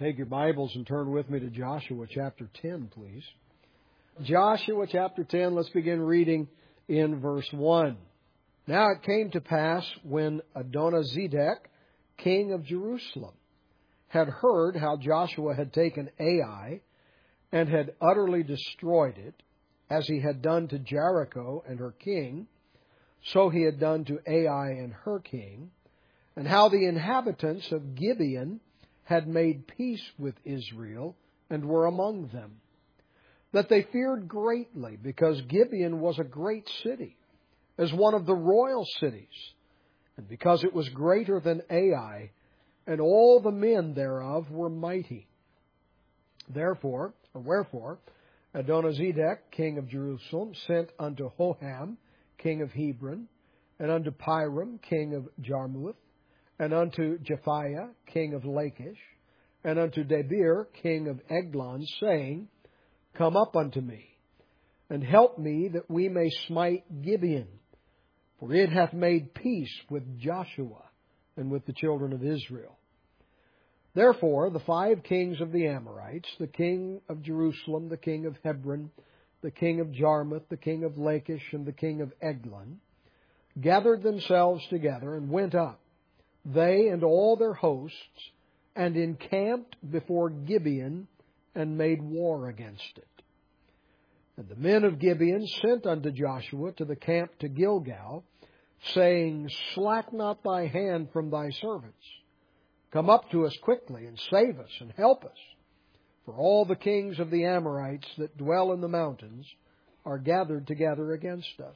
Take your Bibles and turn with me to Joshua chapter 10, please. Joshua chapter 10, let's begin reading in verse 1. Now it came to pass when Adonizedek, king of Jerusalem, had heard how Joshua had taken Ai and had utterly destroyed it, as he had done to Jericho and her king, so he had done to Ai and her king, and how the inhabitants of Gibeon had made peace with Israel and were among them, that they feared greatly, because Gibeon was a great city, as one of the royal cities, and because it was greater than Ai, and all the men thereof were mighty. Wherefore, Adonizedek, king of Jerusalem, sent unto Hoham, king of Hebron, and unto Piram, king of Jarmuth, and unto Japhiah, king of Lachish, and unto Debir, king of Eglon, saying, Come up unto me, and help me, that we may smite Gibeon, for it hath made peace with Joshua and with the children of Israel. Therefore the 5 kings of the Amorites, the king of Jerusalem, the king of Hebron, the king of Jarmuth, the king of Lachish, and the king of Eglon, gathered themselves together and went up, they and all their hosts, and encamped before Gibeon, and made war against it. And the men of Gibeon sent unto Joshua to the camp to Gilgal, saying, Slack not thy hand from thy servants. Come up to us quickly, and save us, and help us. For all the kings of the Amorites that dwell in the mountains are gathered together against us.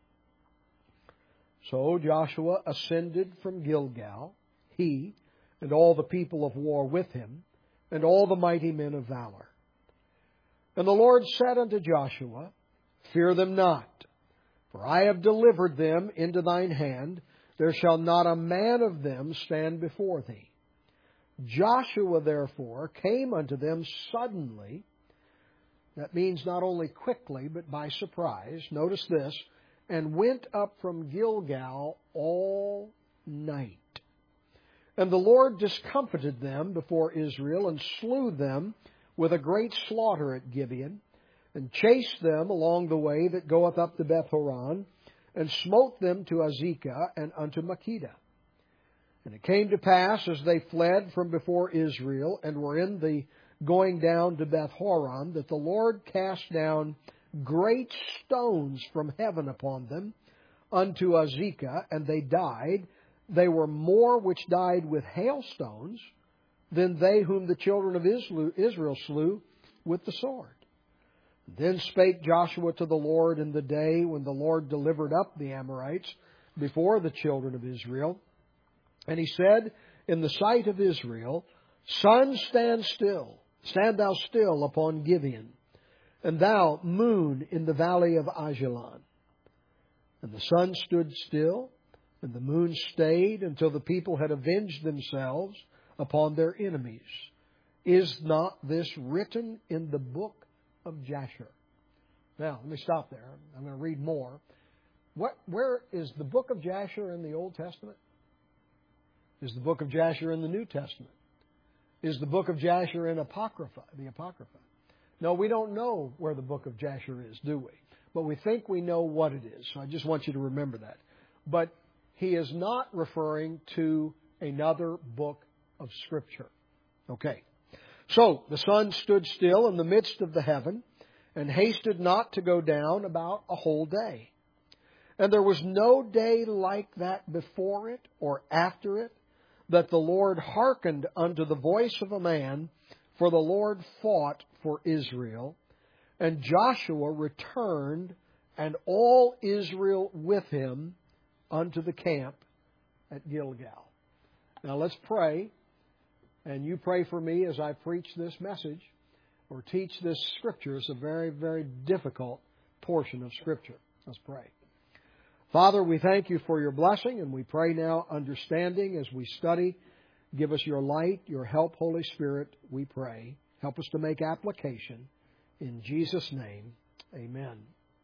So Joshua ascended from Gilgal, he and all the people of war with him, and all the mighty men of valor. And the Lord said unto Joshua, Fear them not, for I have delivered them into thine hand. There shall not a man of them stand before thee. Joshua therefore came unto them suddenly. That means not only quickly, but by surprise. Notice this. And went up from Gilgal all night. And the Lord discomfited them before Israel, and slew them with a great slaughter at Gibeon, and chased them along the way that goeth up to Beth-horon, and smote them to Azekah and unto Makkedah. And it came to pass, as they fled from before Israel, and were in the going down to Beth-horon, that the Lord cast down great stones from heaven upon them unto Azekah, and they died. They were more which died with hailstones than they whom the children of Israel slew with the sword. Then spake Joshua to the Lord in the day when the Lord delivered up the Amorites before the children of Israel. And he said in the sight of Israel, Sun, stand thou still upon Gibeon, and thou, moon, in the valley of Ajalon. And the sun stood still, and the moon stayed, until the people had avenged themselves upon their enemies. Is not this written in the book of Jasher? Now, let me stop there. I'm going to read more. Where is the book of Jasher in the Old Testament? Is the book of Jasher in the New Testament? Is the book of Jasher in the Apocrypha? No, we don't know where the book of Jasher is, do we? But we think we know what it is. So I just want you to remember that. But he is not referring to another book of Scripture. Okay. So the sun stood still in the midst of the heaven, and hasted not to go down about a whole day. And there was no day like that before it or after it, that the Lord hearkened unto the voice of a man, for the Lord fought for Israel. And Joshua returned, and all Israel with him, unto the camp at Gilgal. Now let's pray, and you pray for me as I preach this message or teach this Scripture. It's a very, very difficult portion of Scripture. Let's pray. Father, we thank you for your blessing, and we pray now understanding as we study. Give us your light, your help, Holy Spirit, we pray. Help us to make application. In Jesus' name, amen.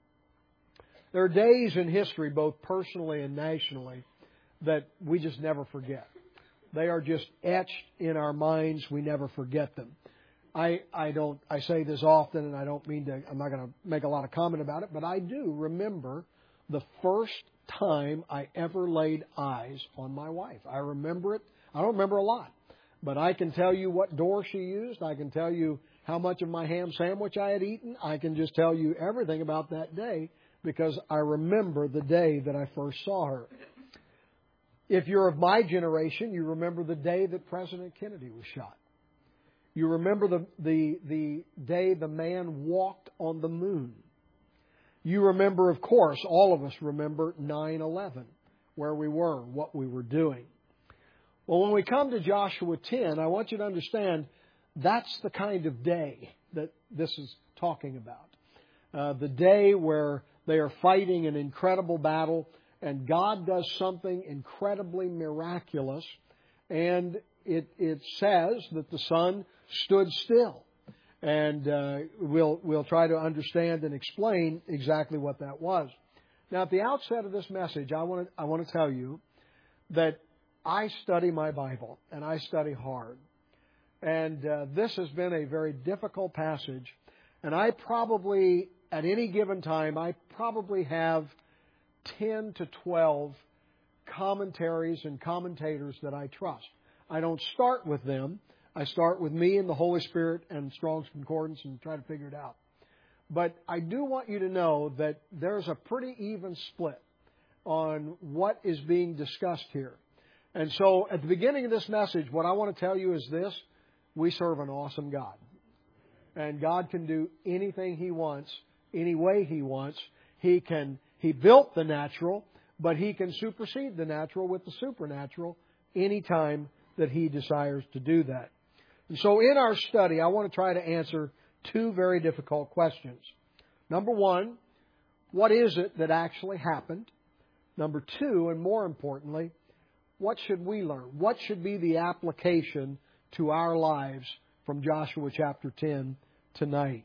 There are days in history, both personally and nationally, that we just never forget. They are just etched in our minds. We never forget them. I say this often, and I'm not going to make a lot of comment about it, but I do remember the first time I ever laid eyes on my wife. I remember it. I don't remember a lot, but I can tell you what door she used. I can tell you how much of my ham sandwich I had eaten. I can just tell you everything about that day because I remember the day that I first saw her. If you're of my generation, you remember the day that President Kennedy was shot. You remember the day the man walked on the moon. You remember, of course, all of us remember 9/11, where we were, what we were doing. Well, when we come to Joshua 10, I want you to understand that's the kind of day that this is talking about. The day where they are fighting an incredible battle and God does something incredibly miraculous, and it says that the sun stood still. And we'll try to understand and explain exactly what that was. Now, at the outset of this message, I want to tell you that I study my Bible, and I study hard. And this has been a very difficult passage. And I probably, at any given time, I probably have 10 to 12 commentaries and commentators that I trust. I don't start with them. I start with me and the Holy Spirit and Strong's Concordance and try to figure it out. But I do want you to know that there's a pretty even split on what is being discussed here. And so at the beginning of this message, what I want to tell you is this: we serve an awesome God. And God can do anything He wants, any way He wants. He built the natural, but He can supersede the natural with the supernatural anytime that He desires to do that. And so in our study, I want to try to answer two very difficult questions. Number one, what is it that actually happened? Number two, and more importantly, what should we learn? What should be the application to our lives from Joshua chapter 10 tonight?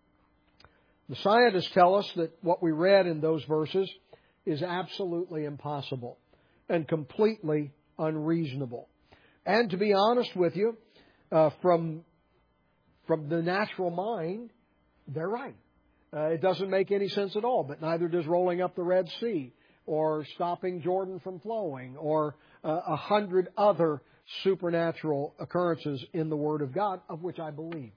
The scientists tell us that what we read in those verses is absolutely impossible and completely unreasonable. And to be honest with you, from the natural mind, they're right. It doesn't make any sense at all, but neither does rolling up the Red Sea or stopping Jordan from flowing or 100 other supernatural occurrences in the Word of God, of which I believe.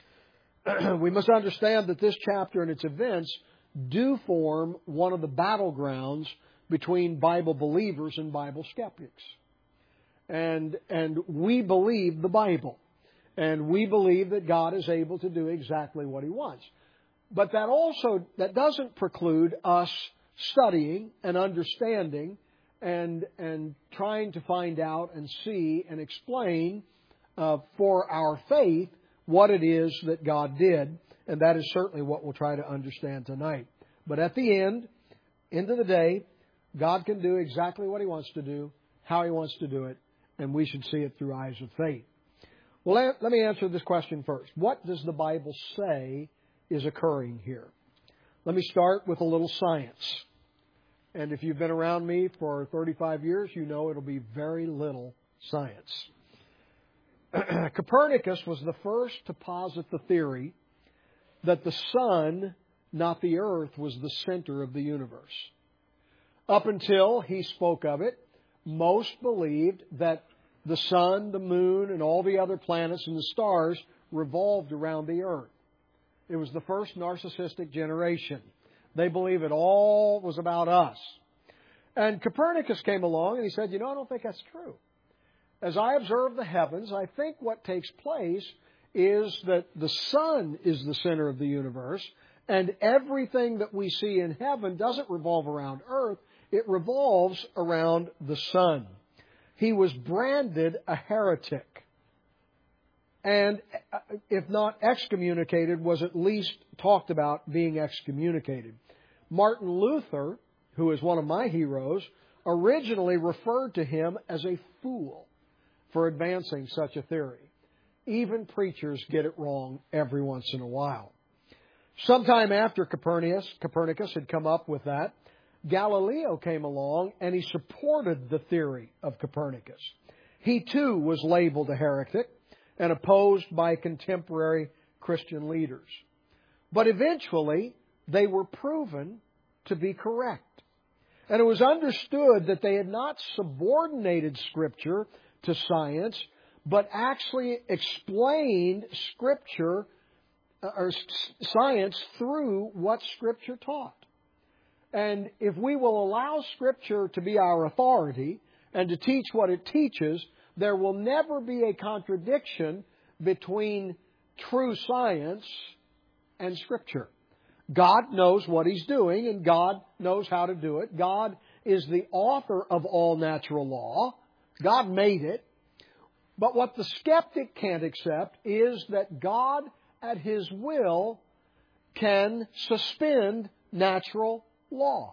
We must understand that this chapter and its events do form one of the battlegrounds between Bible believers and Bible skeptics. And we believe the Bible. And we believe that God is able to do exactly what He wants. But that doesn't preclude us studying and understanding and trying to find out and see and explain for our faith what it is that God did. And that is certainly what we'll try to understand tonight. But at the end of the day, God can do exactly what He wants to do, how He wants to do it, and we should see it through eyes of faith. Well, let me answer this question first. What does the Bible say is occurring here? Let me start with a little science. And if you've been around me for 35 years, you know it'll be very little science. Copernicus was the first to posit the theory that the sun, not the earth, was the center of the universe. Up until he spoke of it, most believed that the sun, the moon, and all the other planets and the stars revolved around the earth. It was the first narcissistic generation. They believe it all was about us. And Copernicus came along and he said, I don't think that's true. As I observe the heavens, I think what takes place is that the sun is the center of the universe, and everything that we see in heaven doesn't revolve around earth. It revolves around the sun. He was branded a heretic. And if not excommunicated, was at least talked about being excommunicated. Martin Luther, who is one of my heroes, originally referred to him as a fool for advancing such a theory. Even preachers get it wrong every once in a while. Sometime after Copernicus had come up with that, Galileo came along and he supported the theory of Copernicus. He too was labeled a heretic and opposed by contemporary Christian leaders. But eventually, they were proven to be correct. And it was understood that they had not subordinated Scripture to science, but actually explained Scripture or science through what Scripture taught. And if we will allow Scripture to be our authority and to teach what it teaches, there will never be a contradiction between true science and Scripture. God knows what He's doing, and God knows how to do it. God is the author of all natural law. God made it. But what the skeptic can't accept is that God, at His will, can suspend natural law.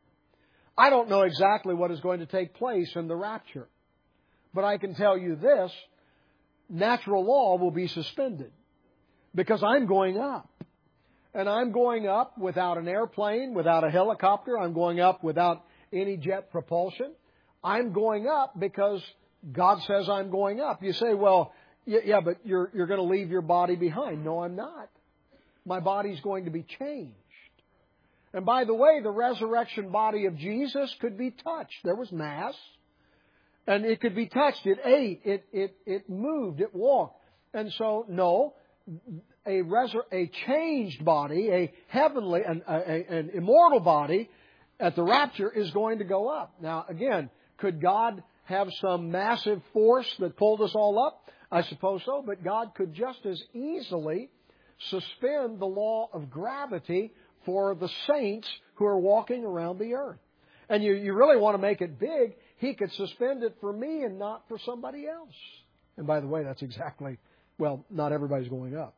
I don't know exactly what is going to take place in the rapture. But I can tell you this, natural law will be suspended. Because I'm going up. And I'm going up without an airplane, without a helicopter. I'm going up without any jet propulsion. I'm going up because God says I'm going up. You say, well, yeah, but you're going to leave your body behind. No, I'm not. My body's going to be changed. And by the way, the resurrection body of Jesus could be touched. There was mass. And it could be touched. It ate. It moved. It walked. And so, no, a changed body, a heavenly, an immortal body at the rapture is going to go up. Now, again, could God have some massive force that pulled us all up? I suppose so, but God could just as easily suspend the law of gravity for the saints who are walking around the earth. And you really want to make it big, He could suspend it for me and not for somebody else. And by the way, that's exactly, well, not everybody's going up.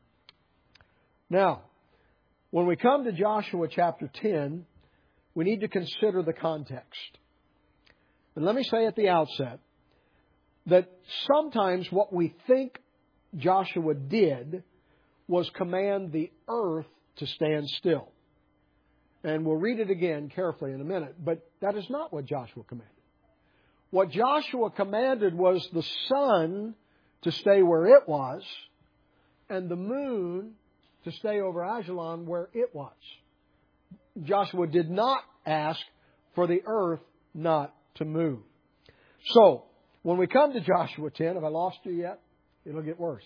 Now, when we come to Joshua chapter 10, we need to consider the context. And let me say at the outset that sometimes what we think Joshua did was command the earth to stand still. And we'll read it again carefully in a minute, but that is not what Joshua commanded. What Joshua commanded was the sun to stay where it was and the moon to stay over Ajalon where it was. Joshua did not ask for the earth not to move. So, when we come to Joshua 10, have I lost you yet? It'll get worse.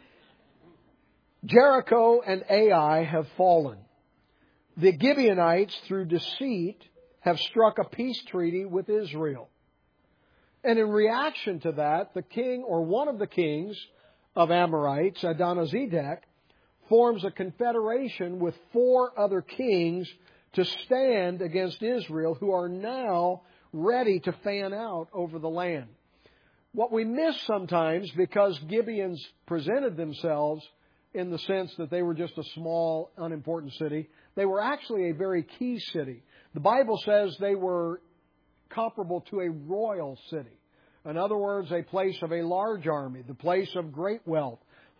Jericho and Ai have fallen. The Gibeonites, through deceit, have struck a peace treaty with Israel. And in reaction to that, the king, or one of the kings of Amorites, Adonizedek, forms a confederation with 4 other kings to stand against Israel, who are now ready to fan out over the land. What we miss sometimes, because Gibeons presented themselves in the sense that they were just a small, unimportant city, they were actually a very key city. The Bible says they were comparable to a royal city. In other words, a place of a large army, the place of great wealth.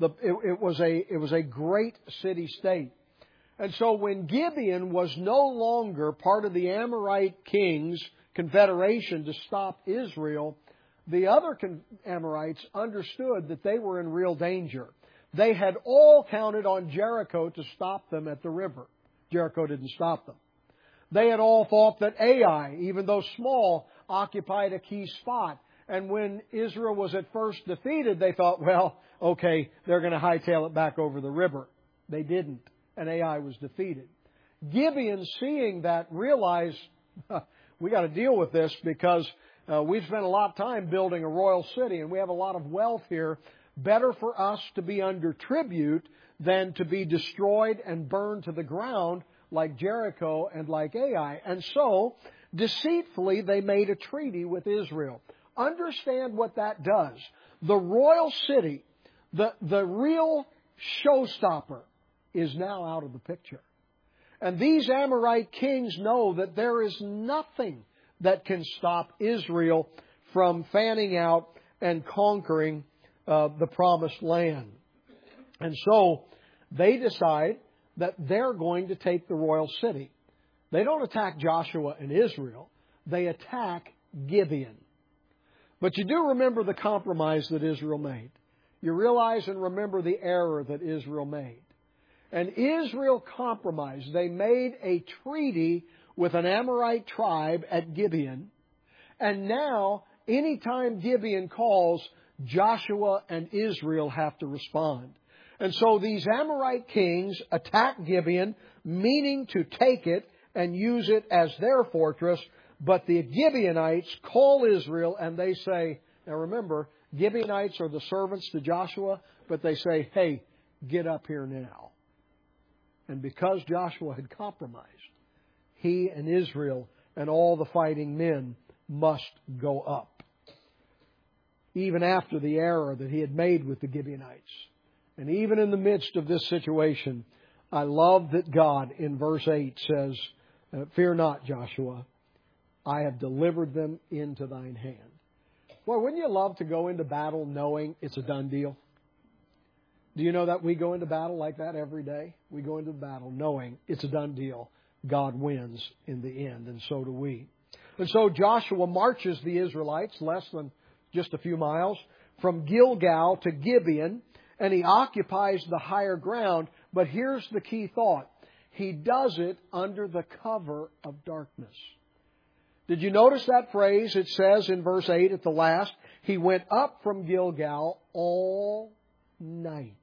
It was a great city-state. And so when Gibeon was no longer part of the Amorite kings' confederation to stop Israel, the other Amorites understood that they were in real danger. They had all counted on Jericho to stop them at the river. Jericho didn't stop them. They had all thought that Ai, even though small, occupied a key spot. And when Israel was at first defeated, they thought, well, okay, they're going to hightail it back over the river. They didn't, and Ai was defeated. Gibeon, seeing that, realized, we got to deal with this because we've spent a lot of time building a royal city, and we have a lot of wealth here. Better for us to be under tribute than to be destroyed and burned to the ground like Jericho and like Ai. And so, deceitfully, they made a treaty with Israel. Understand what that does. The royal city, the real showstopper, is now out of the picture. And these Amorite kings know that there is nothing that can stop Israel from fanning out and conquering the promised land. And so they decide that they're going to take the royal city. They don't attack Joshua and Israel. They attack Gibeon. But you do remember the compromise that Israel made. You realize and remember the error that Israel made. And Israel compromised. They made a treaty with an Amorite tribe at Gibeon. And now, anytime Gibeon calls, Joshua and Israel have to respond. And so these Amorite kings attack Gibeon, meaning to take it and use it as their fortress. But the Gibeonites call Israel and they say, now remember, Gibeonites are the servants to Joshua, but they say, hey, get up here now. And because Joshua had compromised, he and Israel and all the fighting men must go up. Even after the error that he had made with the Gibeonites. And even in the midst of this situation, I love that God in verse 8 says, fear not, Joshua, I have delivered them into thine hand. Boy, wouldn't you love to go into battle knowing it's a done deal? Do you know that we go into battle like that every day? We go into battle knowing it's a done deal. God wins in the end, and so do we. And so Joshua marches the Israelites less than just a few miles from Gilgal to Gibeon, and he occupies the higher ground. But here's the key thought. He does it under the cover of darkness. Did you notice that phrase? It says in verse 8 at the last, he went up from Gilgal all night.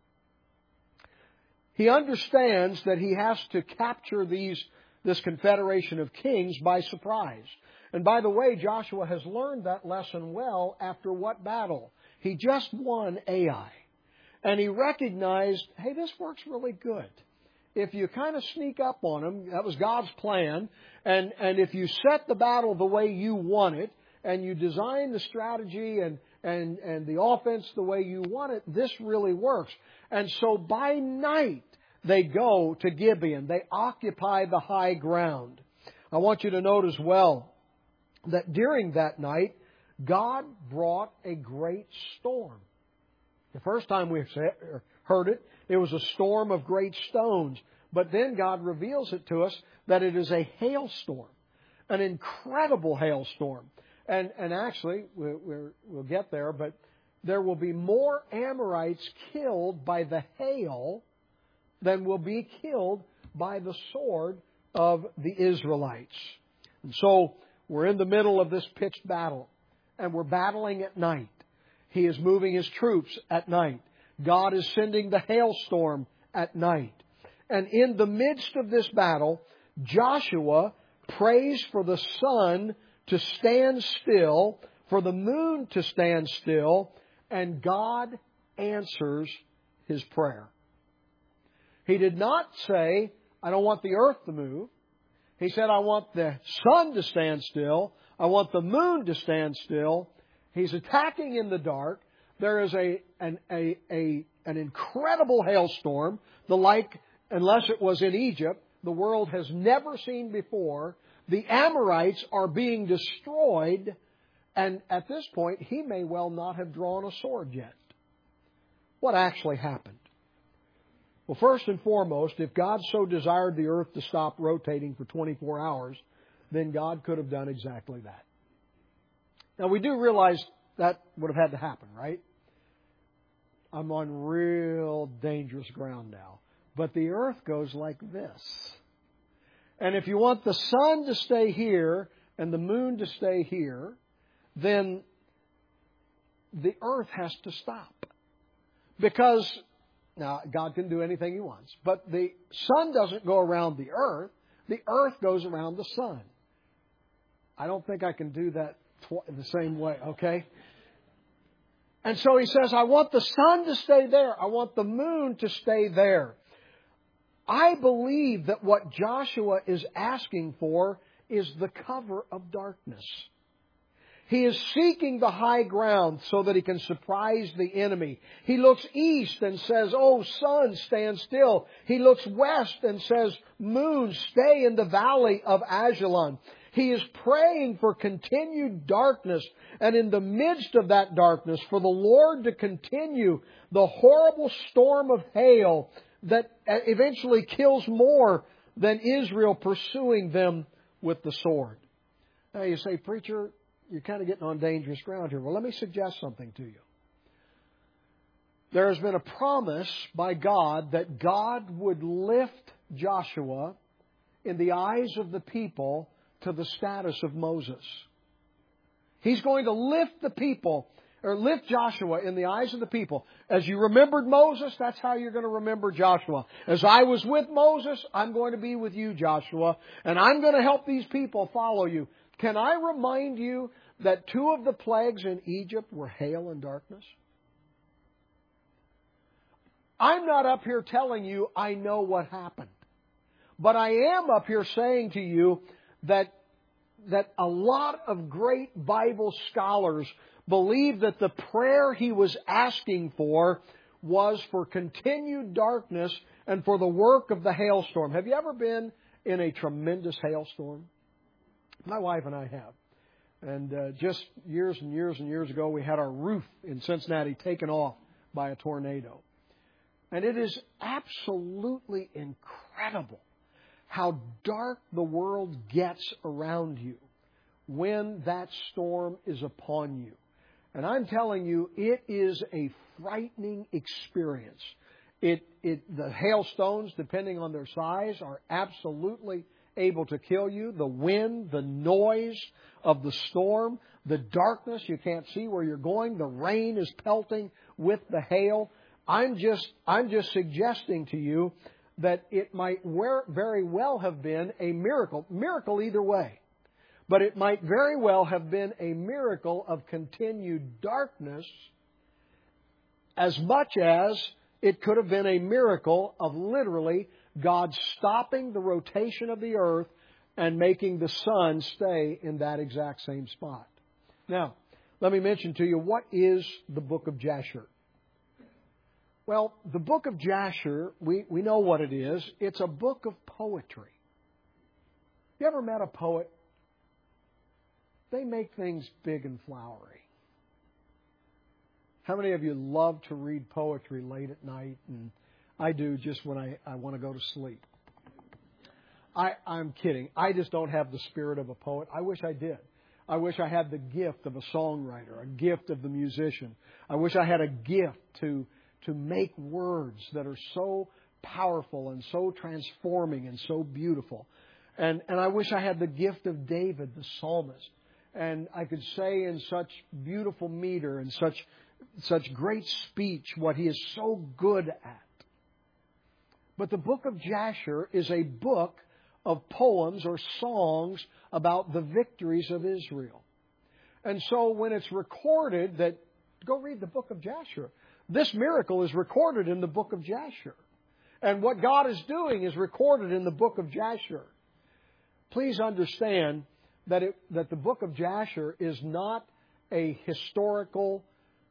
He understands that he has to capture this confederation of kings by surprise. And by the way, Joshua has learned that lesson well after what battle? He just won Ai. And he recognized, hey, this works really good. If you kind of sneak up on them, that was God's plan, and if you set the battle the way you want it, and you design the strategy and the offense the way you want it, this really works. And so by night, they go to Gibeon. They occupy the high ground. I want you to note as well that during that night, God brought a great storm. The first time we heard it, it was a storm of great stones. But then God reveals it to us that it is a hailstorm, an incredible hailstorm. And actually, we'll get there, but there will be more Amorites killed by the hail than will be killed by the sword of the Israelites. And so we're in the middle of this pitched battle, and we're battling at night. He is moving His troops at night. God is sending the hailstorm at night. And in the midst of this battle, Joshua prays for the sun to stand still, for the moon to stand still, and God answers his prayer. He did not say, I don't want the earth to move. He said, I want the sun to stand still. I want the moon to stand still. He's attacking in the dark. There is an incredible hailstorm, the like, unless it was in Egypt, the world has never seen before. The Amorites are being destroyed, and at this point, he may well not have drawn a sword yet. What actually happened? Well, first and foremost, if God so desired the earth to stop rotating for 24 hours, then God could have done exactly that. Now, we do realize that would have had to happen, right? I'm on real dangerous ground now. But the earth goes like this. And if you want the sun to stay here and the moon to stay here, then the earth has to stop. Because, now, God can do anything He wants, but the sun doesn't go around the earth goes around the sun. I don't think I can do that the same way, okay? And so He says, I want the sun to stay there. I want the moon to stay there. I believe that what Joshua is asking for is the cover of darkness. He is seeking the high ground so that he can surprise the enemy. He looks east and says, oh, sun, stand still. He looks west and says, moon, stay in the valley of Ajalon. He is praying for continued darkness, and in the midst of that darkness, for the Lord to continue the horrible storm of hail that eventually kills more than Israel pursuing them with the sword. Now you say, preacher, you're kind of getting on dangerous ground here. Well, let me suggest something to you. There has been a promise by God that God would lift Joshua in the eyes of the people to the status of Moses. He's going to lift the people, or lift Joshua in the eyes of the people. As you remembered Moses, that's how you're going to remember Joshua. As I was with Moses, I'm going to be with you, Joshua, and I'm going to help these people follow you. Can I remind you that 2 of the plagues in Egypt were hail and darkness? I'm not up here telling you I know what happened. But I am up here saying to you that a lot of great Bible scholars believe that the prayer he was asking for was for continued darkness and for the work of the hailstorm. Have you ever been in a tremendous hailstorm? My wife and I have. And just years and years and years ago, we had our roof in Cincinnati taken off by a tornado. And it is absolutely incredible how dark the world gets around you when that storm is upon you. And I'm telling you, it is a frightening experience. The hailstones, depending on their size, are absolutely able to kill you. The wind, the noise of the storm, the darkness, you can't see where you're going. The rain is pelting with the hail. I'm just suggesting to you that it might very well have been a miracle either way. But it might very well have been a miracle of continued darkness as much as it could have been a miracle of literally God stopping the rotation of the earth and making the sun stay in that exact same spot. Now, let me mention to you, what is the book of Jasher? Well, the book of Jasher, we know what it is. It's a book of poetry. You ever met a poet? They make things big and flowery. How many of you love to read poetry late at night? And I do, just when I want to go to sleep. I'm kidding. I just don't have the spirit of a poet. I wish I did. I wish I had the gift of a songwriter, a gift of the musician. I wish I had a gift to make words that are so powerful and so transforming and so beautiful. And I wish I had the gift of David, the psalmist. And I could say in such beautiful meter and such great speech what he is so good at. But the book of Jasher is a book of poems or songs about the victories of Israel. And so when it's recorded that, go read the book of Jasher. This miracle is recorded in the book of Jasher. And what God is doing is recorded in the book of Jasher. Please understand that the book of Jasher is not a historical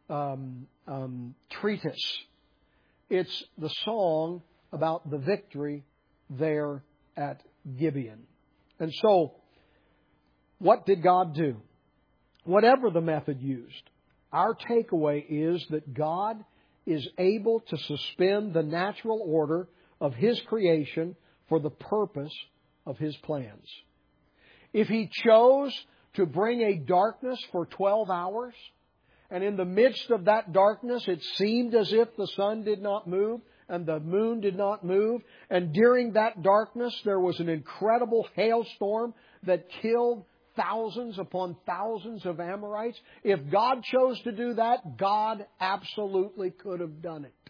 treatise. It's the song about the victory there at Gibeon. And so, what did God do? Whatever the method used, our takeaway is that God is able to suspend the natural order of His creation for the purpose of His plans. If He chose to bring a darkness for 12 hours, and in the midst of that darkness it seemed as if the sun did not move and the moon did not move, and during that darkness there was an incredible hailstorm that killed thousands upon thousands of Amorites. If God chose to do that, God absolutely could have done it.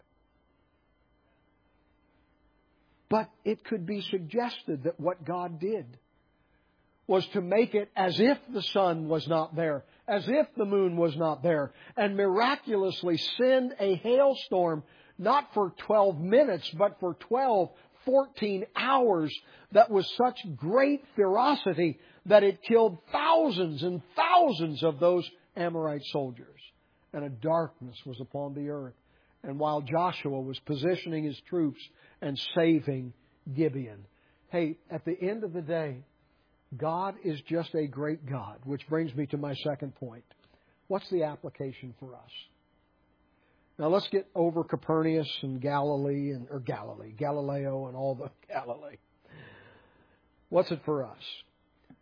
But it could be suggested that what God did was to make it as if the sun was not there, as if the moon was not there, and miraculously send a hailstorm, not for 12 minutes, but for 14 hours, that was such great ferocity that it killed thousands and thousands of those Amorite soldiers. And a darkness was upon the earth. And while Joshua was positioning his troops and saving Gibeon. Hey, at the end of the day, God is just a great God, which brings me to my second point. What's the application for us? Now let's get over Copernicus and Galileo and all the Galilee. What's it for us?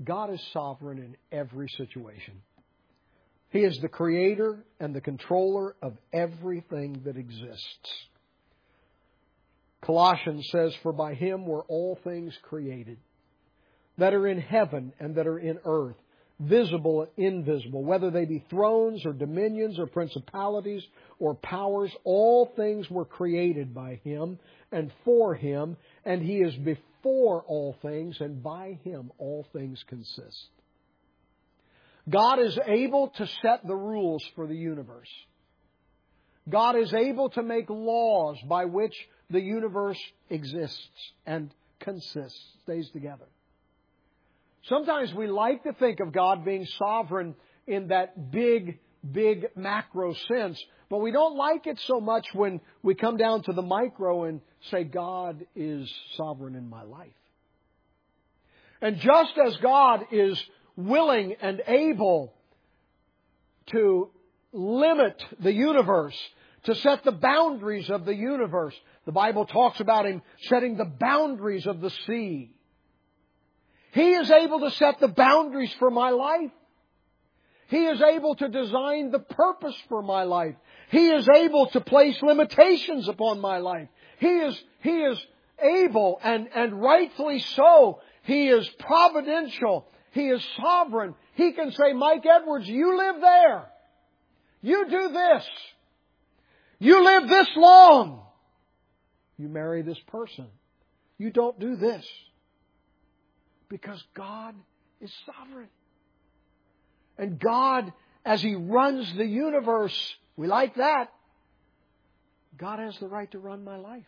God is sovereign in every situation. He is the creator and the controller of everything that exists. Colossians says, "For by Him were all things created, that are in heaven and that are in earth, visible and invisible, whether they be thrones or dominions or principalities or powers, all things were created by Him and for Him, and He is before all things, and by Him all things consist." God is able to set the rules for the universe. God is able to make laws by which the universe exists and consists, stays together. Sometimes we like to think of God being sovereign in that big macro sense, but we don't like it so much when we come down to the micro and say, God is sovereign in my life. And just as God is willing and able to limit the universe, to set the boundaries of the universe, the Bible talks about Him setting the boundaries of the sea. He is able to set the boundaries for my life. He is able to design the purpose for my life. He is able to place limitations upon my life. He is able, and rightfully so. He is providential. He is sovereign. He can say, Mike Edwards, you live there. You do this. You live this long. You marry this person. You don't do this. Because God is sovereign. And God, as He runs the universe, we like that. God has the right to run my life.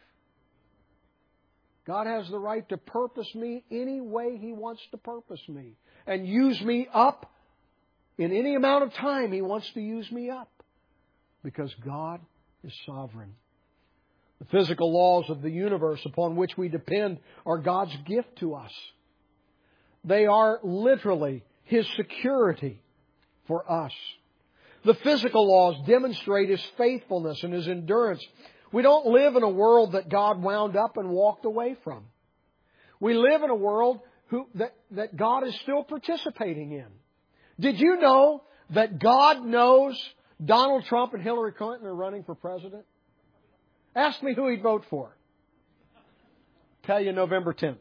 God has the right to purpose me any way He wants to purpose me. And use me up in any amount of time He wants to use me up. Because God is sovereign. The physical laws of the universe upon which we depend are God's gift to us. They are literally His security for us. The physical laws demonstrate His faithfulness and His endurance. We don't live in a world that God wound up and walked away from. We live in a world that God is still participating in. Did you know that God knows Donald Trump and Hillary Clinton are running for president? Ask me who he'd vote for. Tell you November 10th.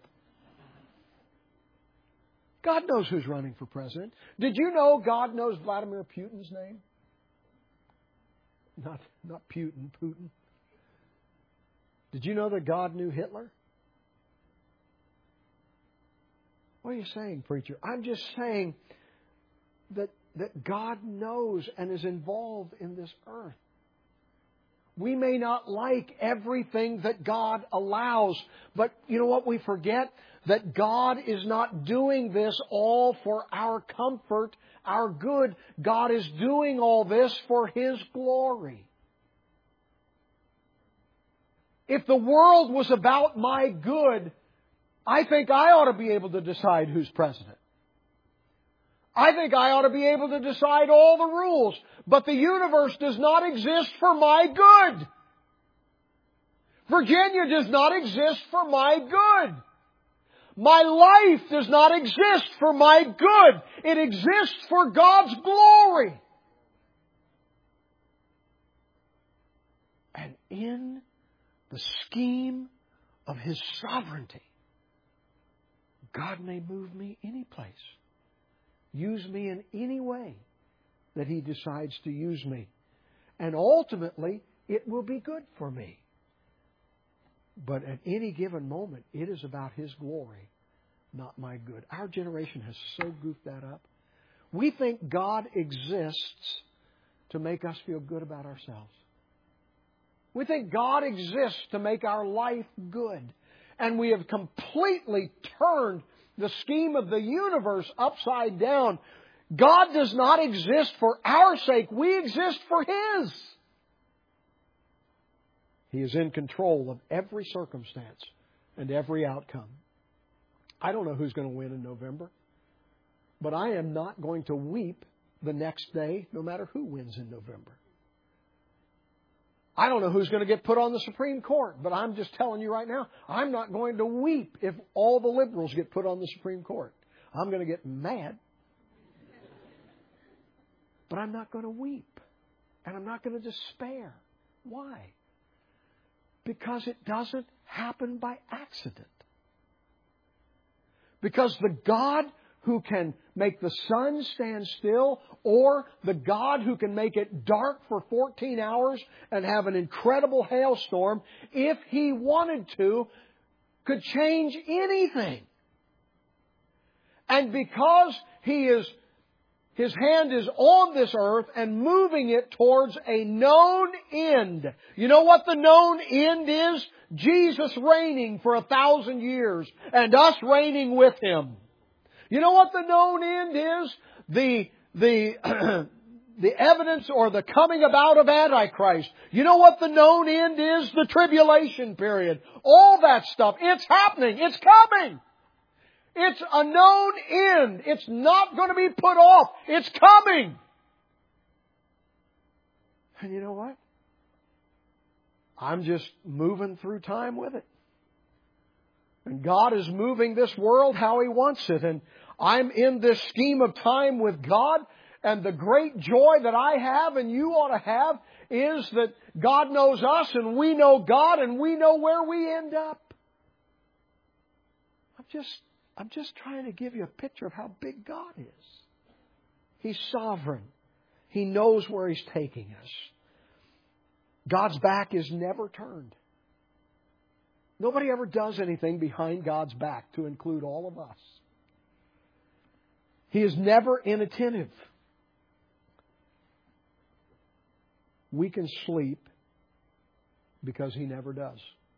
God knows who's running for president. Did you know God knows Vladimir Putin's name? Not Putin. Did you know that God knew Hitler? What are you saying, preacher? I'm just saying that God knows and is involved in this earth. We may not like everything that God allows, but you know what we forget? That God is not doing this all for our comfort, our good. God is doing all this for His glory. If the world was about my good, I think I ought to be able to decide who's president. I think I ought to be able to decide all the rules. But the universe does not exist for my good. Virginia does not exist for my good. My life does not exist for my good. It exists for God's glory. And in the scheme of His sovereignty, God may move me any place. Use me in any way that He decides to use me. And ultimately, it will be good for me. But at any given moment, it is about His glory, not my good. Our generation has so goofed that up. We think God exists to make us feel good about ourselves. We think God exists to make our life good. And we have completely turned the scheme of the universe upside down. God does not exist for our sake. We exist for His. He is in control of every circumstance and every outcome. I don't know who's going to win in November, but I am not going to weep the next day, no matter who wins in November. I don't know who's going to get put on the Supreme Court, but I'm just telling you right now, I'm not going to weep if all the liberals get put on the Supreme Court. I'm going to get mad. But I'm not going to weep. And I'm not going to despair. Why? Because it doesn't happen by accident. Because the God who can make the sun stand still, or the God who can make it dark for 14 hours and have an incredible hailstorm, if He wanted to, could change anything. And because His hand is on this earth and moving it towards a known end. You know what the known end is? Jesus reigning for 1,000 years and us reigning with Him. You know what the known end is? The evidence or the coming about of Antichrist. You know what the known end is? The tribulation period. All that stuff. It's happening. It's coming. It's a known end. It's not going to be put off. It's coming. And you know what? I'm just moving through time with it. And God is moving this world how He wants it. And I'm in this scheme of time with God. And the great joy that I have and you ought to have is that God knows us and we know God and we know where we end up. I'm just trying to give you a picture of how big God is. He's sovereign. He knows where He's taking us. God's back is never turned. Nobody ever does anything behind God's back, to include all of us. He is never inattentive. We can sleep because He never does.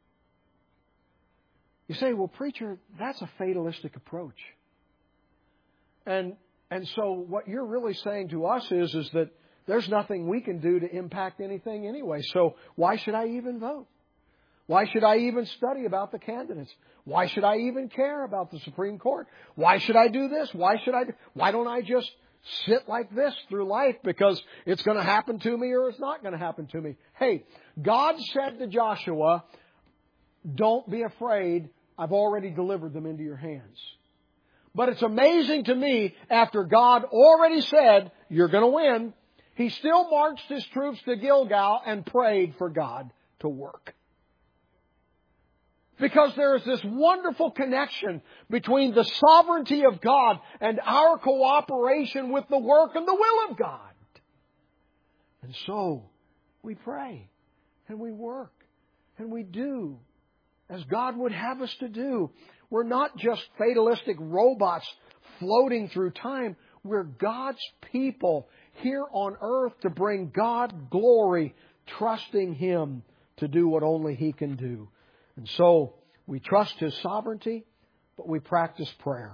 You say, well, preacher, that's a fatalistic approach. And so what you're really saying to us is that there's nothing we can do to impact anything anyway. So why should I even vote? Why should I even study about the candidates? Why should I even care about the Supreme Court? Why should I do this? Why don't I just sit like this through life because it's going to happen to me or it's not going to happen to me? Hey, God said to Joshua, don't be afraid. I've already delivered them into your hands. But it's amazing to me, after God already said, you're going to win, He still marched His troops to Gilgal and prayed for God to work. Because there is this wonderful connection between the sovereignty of God and our cooperation with the work and the will of God. And so we pray and we work and we do as God would have us to do. We're not just fatalistic robots floating through time. We're God's people here on earth to bring God glory, trusting Him to do what only He can do. And so we trust His sovereignty, but we practice prayer.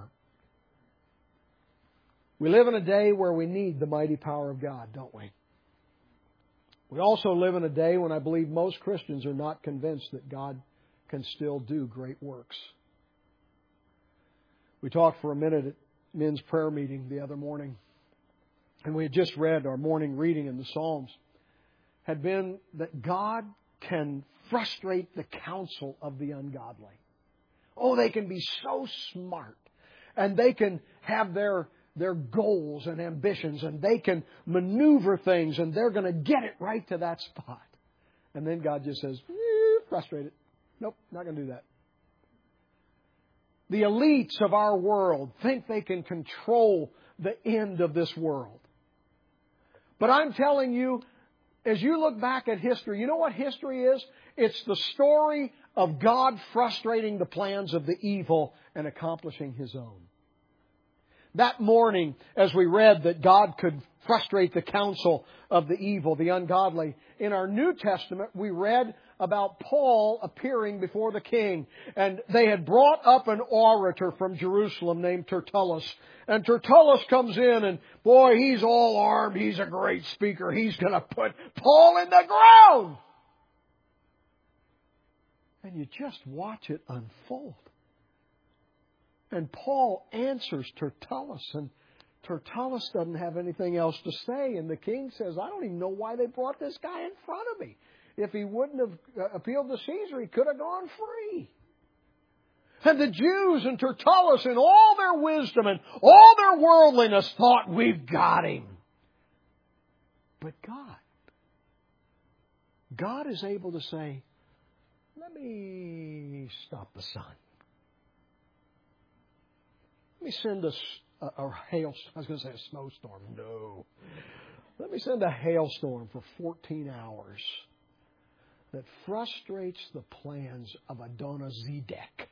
We live in a day where we need the mighty power of God, don't we? We also live in a day when I believe most Christians are not convinced that God can still do great works. We talked for a minute at men's prayer meeting the other morning, and we had just read our morning reading in the Psalms, had been that God can frustrate the counsel of the ungodly. Oh, they can be so smart, and they can have their goals and ambitions, and they can maneuver things, and they're going to get it right to that spot. And then God just says, frustrate it. Nope, not going to do that. The elites of our world think they can control the end of this world. But I'm telling you, as you look back at history, you know what history is? It's the story of God frustrating the plans of the evil and accomplishing His own. That morning, as we read that God could frustrate the counsel of the evil, the ungodly, in our New Testament, we read about Paul appearing before the king. And they had brought up an orator from Jerusalem named Tertullus. And Tertullus comes in and, boy, he's all armed. He's a great speaker. He's going to put Paul in the ground. And you just watch it unfold. And Paul answers Tertullus, and Tertullus doesn't have anything else to say. And the king says, I don't even know why they brought this guy in front of me. If he wouldn't have appealed to Caesar, he could have gone free. And the Jews and Tertullus, in all their wisdom and all their worldliness, thought, we've got him. But God is able to say, let me stop the sun. Let me send a hail. I was going to say a snowstorm. No. Let me send a hailstorm for 14 hours that frustrates the plans of Adonizedek.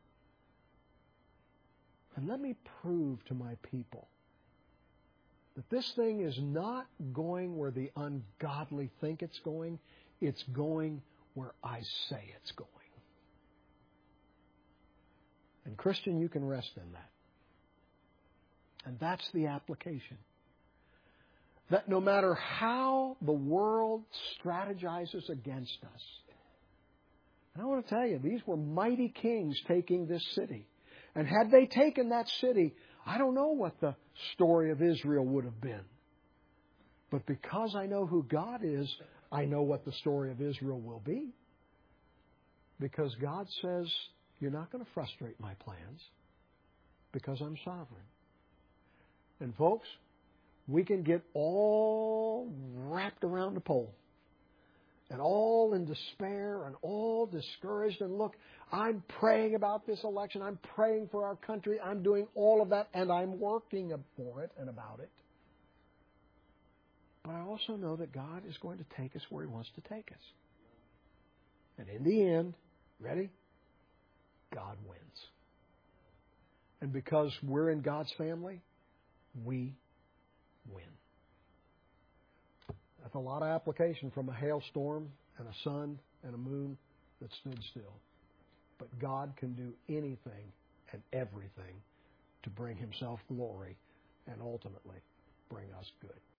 And let me prove to my people that this thing is not going where the ungodly think it's going. It's going where I say it's going. And Christian, you can rest in that. And that's the application. That no matter how the world strategizes against us, and I want to tell you, these were mighty kings taking this city. And had they taken that city, I don't know what the story of Israel would have been. But because I know who God is, I know what the story of Israel will be. Because God says, you're not going to frustrate my plans because I'm sovereign. And folks, we can get all wrapped around the pole and all in despair and all discouraged. And look, I'm praying about this election. I'm praying for our country. I'm doing all of that, and I'm working for it and about it. But I also know that God is going to take us where He wants to take us. And in the end, ready? God wins. And because we're in God's family, we win. That's a lot of application from a hailstorm and a sun and a moon that stood still. But God can do anything and everything to bring Himself glory and ultimately bring us good.